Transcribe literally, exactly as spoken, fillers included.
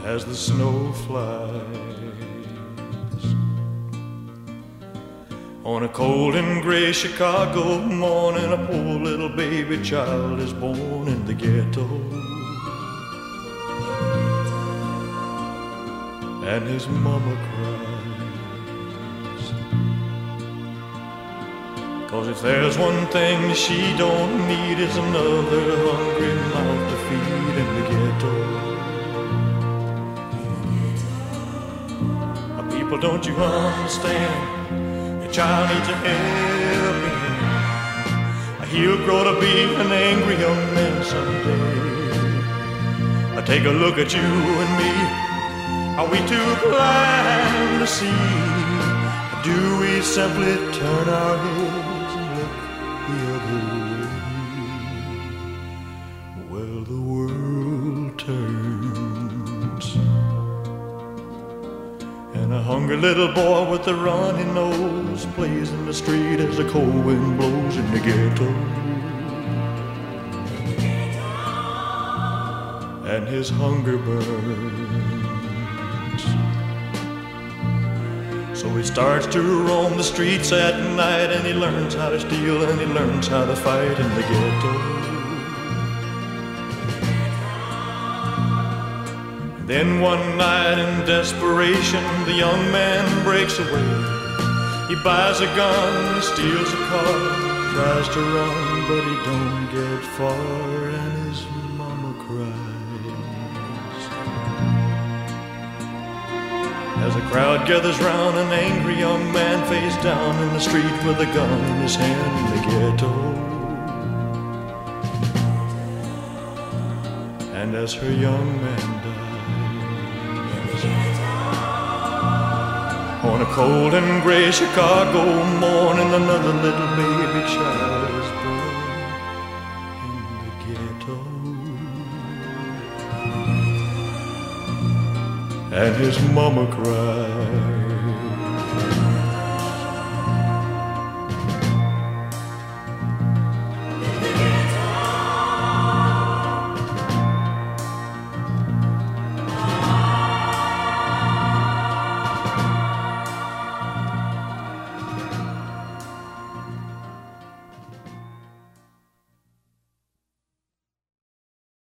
as the snow flies. On a cold and gray Chicago morning, a poor little baby child is born in the ghetto. And his mama cries, 'cause if there's one thing she don't need, it's another hungry mouth to feed in the ghetto. People, don't you understand? Your child needs a helping hand. He'll grow to be an angry young man someday. Take a look at you and me. Are we too blind to see? Do we simply turn our heads and look the other way? Well, the world turns, and a hungry little boy with a runny nose plays in the street as the cold wind blows in the ghetto. And his hunger burns, so he starts to roam the streets at night, and he learns how to steal and he learns how to fight in the ghetto. And then one night in desperation, the young man breaks away. He buys a gun, he steals a car, tries to run, but he don't get far, and his mama cries. As a crowd gathers round, an angry young man face down in the street with a gun in his hand in the ghetto. And as her young man dies, on a cold and gray Chicago morning, another little baby child is born in the ghetto. And his mama cried.